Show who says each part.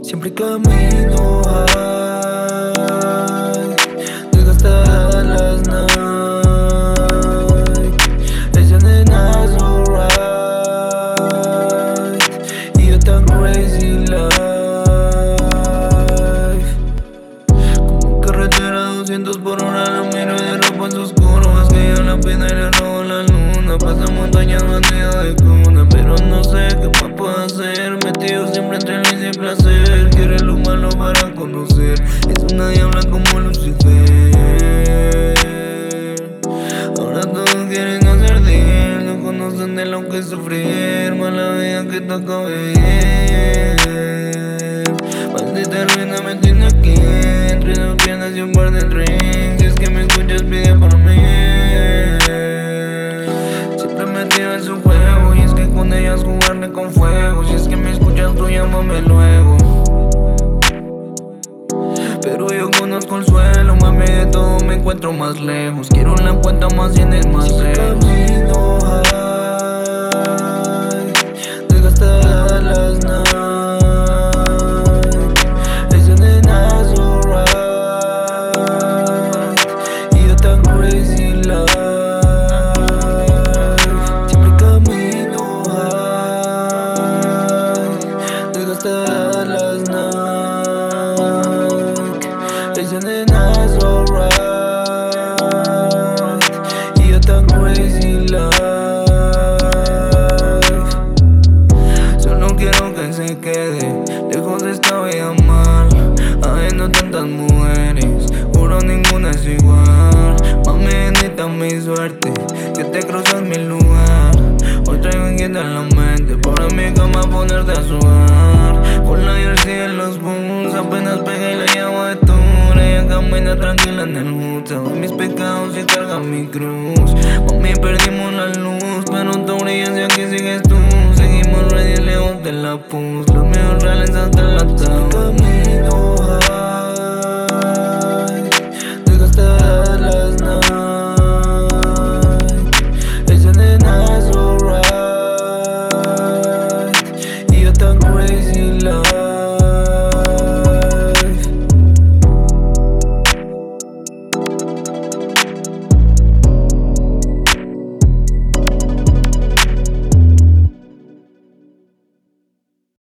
Speaker 1: Siempre camino high, desgastadas las nights. Esa nena es alright, y yo tan crazy life. Como carretera 200 por hora, la miro de ropa en sus curvas. Que yo la pena y le robo la luna. Pasa montañas bandido de cuna, pero no sé qué más puedo hacer. Metido siempre entre el vicio y placer. Quiere lo malo para conocer. Es una diabla como Lucifer. Ahora todos quieren hacer de él. No conocen de lo que es sufrir. Mala vida que toca vivir. Maldita ruina me tiene aquí, entre dos piernas y un par de drinks. Si es que me escuchas, pide por mí. Siempre metido en su juego, y es que con ellas jugarle con fuego. Si es que me escuchas, tú llámame luego. Pero yo conozco el suelo, mami, de todo me encuentro más lejos. Quiero una cuenta más y en el más lejos. Camino high, desgastadas las nights. Esa nena es alright, y yo tan crazy life. Siempre camino high, desgastadas las nights. Esa nena es alright, y yo tan crazy life. Solo quiero que se quede lejos de esta vida mal, habiendo tantas mujeres, juro ninguna es igual. Mami, bendita mi suerte, que te cruzas mi lugar. Hoy traigo inquieta en la mente, por mi cama ponerte a sudar. Con la jersey en los boots, apenas pegué y la llamo de tour. Ella camina tranquila en el hood, sabe mis pecados y carga mi cruz. Mami, perdimos la luz, pero tú brillas y aquí sigues tú. Seguimos ready lejos de la pus, los míos reales hasta el ataúd. Camino high, desgastadas las nights. Esa nena es alright, y yo tan crazy life.